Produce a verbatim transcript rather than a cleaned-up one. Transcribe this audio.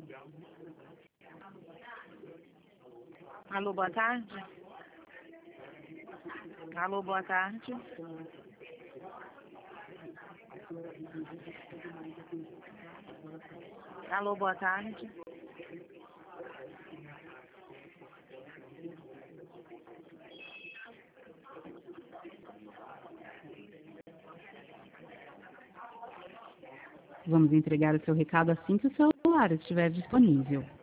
Alô, boa tarde. Alô, boa tarde. Alô, boa tarde. Vamos entregar o seu recado assim que o celular estiver disponível.